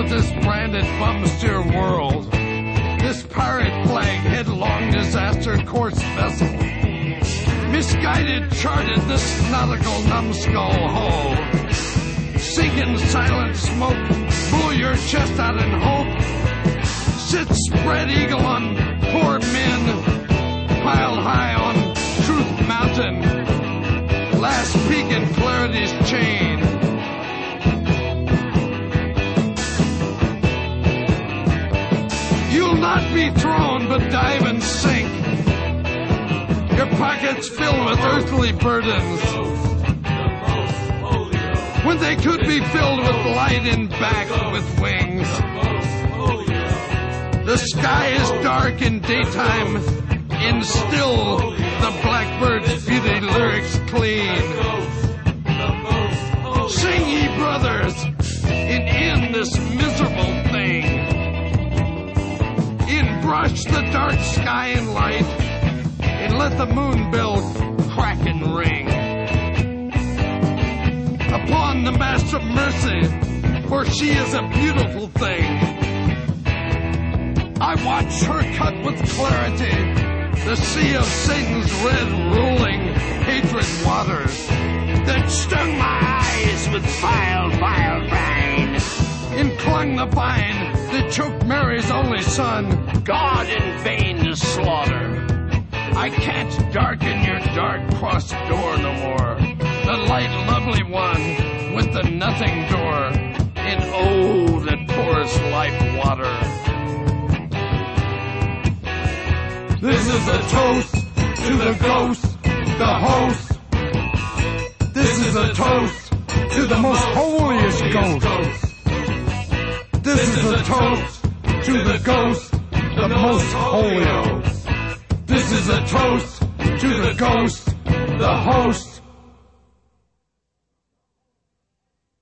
with this branded bumsteer world, this pirate flag headlong disaster course vessel, misguided charted this nautical numbskull hull, sink in silent smoke, pull your chest out in hope, sit spread eagle on poor men, piled high on Truth Mountain, last peak in clarity's chain. You'll not be thrown, but dive and sink, your pockets filled with earthly burdens, when they could be filled with light and back with wings. The sky is dark in daytime, and still the blackbird's beauty lyrics clean. Sing, ye brothers, and end this miserable thing. Brush the dark sky in light, and let the moon bell crack and ring upon the Master of Mercy, for she is a beautiful thing. I watch her cut with clarity the sea of Satan's red rolling hatred waters that stung my eyes with vile brine, and clung the vine that choked Mary's only son, God in vain to slaughter. I can't darken your dark cross door no more, the light lovely one with the nothing door, and oh, that pours life water. This is a toast to the ghost, the host. This is a toast to the most holiest ghost. This is a toast to the ghost, the most holy. This is a toast to the ghost, the host.